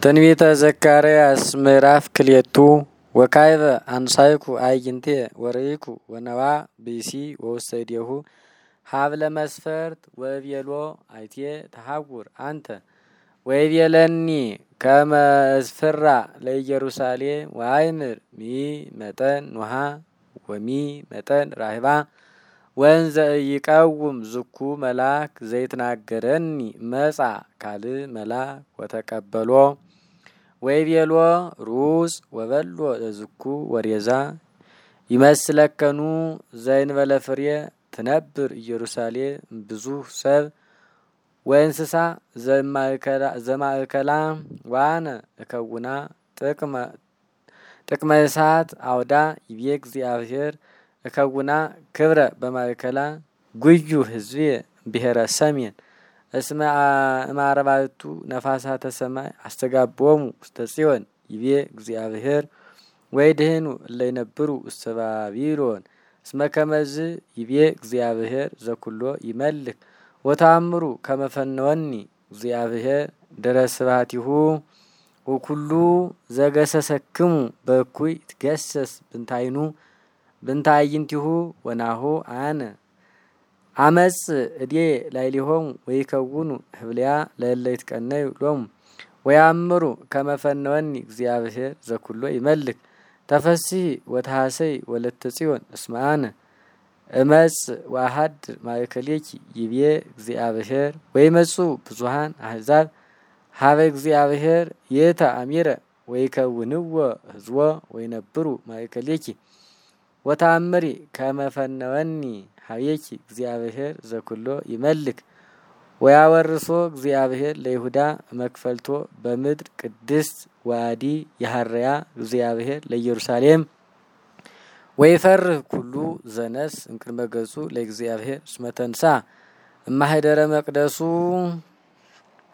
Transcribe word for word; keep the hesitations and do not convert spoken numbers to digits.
ትንቢተ ዘካርያስ ምዕራፍ ክልኤቱ ወካይበ አንሳይኩ አይንቴ ወርይኩ ወነዋ ብሲ ወውሰይዴሁ ሀብለ መስፈርት ወቤሎ አይቴ ተሐውር አንተ ወይቤለኒ ከመ እስፍራ ለኢየሩሳሌም ወአይምር ሚ መጠን ኖሃ ወሚ መጠን ራህባ ወንዘ ይቀውም ዝኩ መላክ ዘይትናገረኒ መጻ ካል መላክ ወተቀበሎ ወይቤሎ ሩስ ወበሎ ዝኩ ወሬዛ ይመስለከኑ ዘይንበለ ፍሬ ትነብር ኢየሩሳሌም ብዙ ሰብ ወእንስሳ ዘማእከላ ዋነ እከውና ጥቅመ ጥቅመ እሳት አውዳ ይቤ እግዚአብሔር እከውና ክብረ በማእከላ ጉዩ ህዝቤ ብሔረ ሰሜን እስመ አማረባቱ ነፋሳተ ሰማይ አስተጋቦሙ ውስተ ጽዮን ይቤ እግዚአብሔር ወይድህኑ ለይነብሩ ውስተ ባቢሎን እስመ ከመዝ ይቤ እግዚአብሔር ዘኩሎ ይመልክ ወታምሩ ከመፈነወኒ እግዚአብሔር ደረስባቲሁ ወኩሉ ዘገሰሰክሙ በኩይ ትገሰስ ብንታይኑ ብንታይንቲሁ ወናሁ አነ አመጽ እዴ ላይሊሆም ወይከውኑ ህብልያ ለለይት ቀነዩ ሎም ወያምሩ ከመፈነወኒ እግዚአብሔር ዘኩሎ ይመልክ ተፈሲ ወታሰይ ወለተ ጽዮን እስማነ እመጽ ዋሃድ ማእከሌኪ ይቤ እግዚአብሔር ወይመጹ ብዙሃን አህዛብ ሀበ እግዚአብሔር የተ አሚረ ወይከውንዎ ህዝቦ ወይነብሩ ማእከሌኪ ወታምሪ ከመፈነወኒ ሀቤኪ እግዚአብሔር ዘኩሎ ይመልክ ወያወርሶ እግዚአብሔር ለይሁዳ መክፈልቶ በምድር ቅድስት ዋዲ ያሐረያ እግዚአብሔር ለኢየሩሳሌም ወይፈርህ ኩሉ ዘነስ እንቅድመ ገጹ ለእግዚአብሔር እስመ ተንሳ እማህደረ መቅደሱ